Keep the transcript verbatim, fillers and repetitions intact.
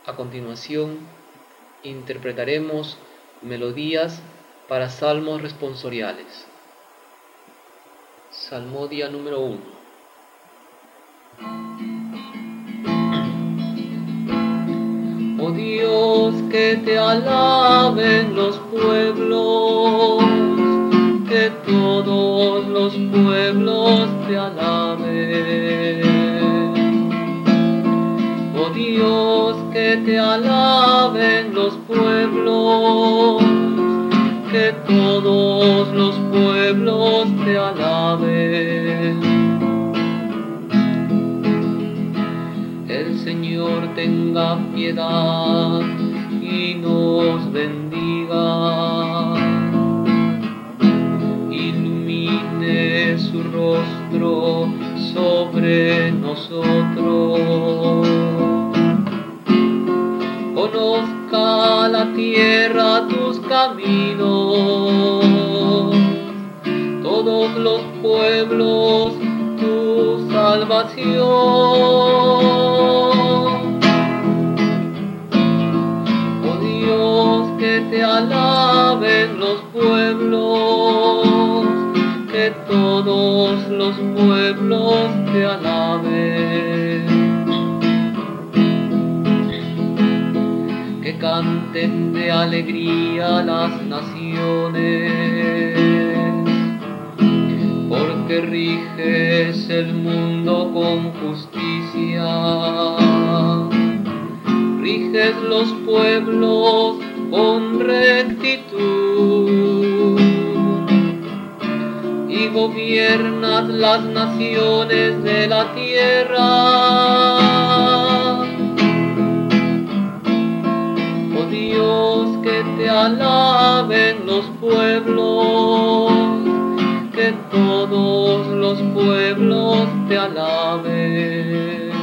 A continuación, interpretaremos melodías para salmos responsoriales. Salmodia número uno. Oh Dios, que te alaben los pueblos, que todos los pueblos te alaben. Oh Dios, que te alaben los pueblos, que todos los pueblos te alaben. El Señor tenga piedad y nos bendiga, ilumine su rostro sobre nosotros. Conozca la tierra tus caminos, todos los pueblos tu salvación. Oh Dios, que te alaben los pueblos, que todos los pueblos te alaben. Que canten de alegría las naciones, porque riges el mundo con justicia, riges los pueblos con rectitud y gobiernas las naciones de la tierra. Oh Dios, que te alaben los pueblos, que todos los pueblos te alaben.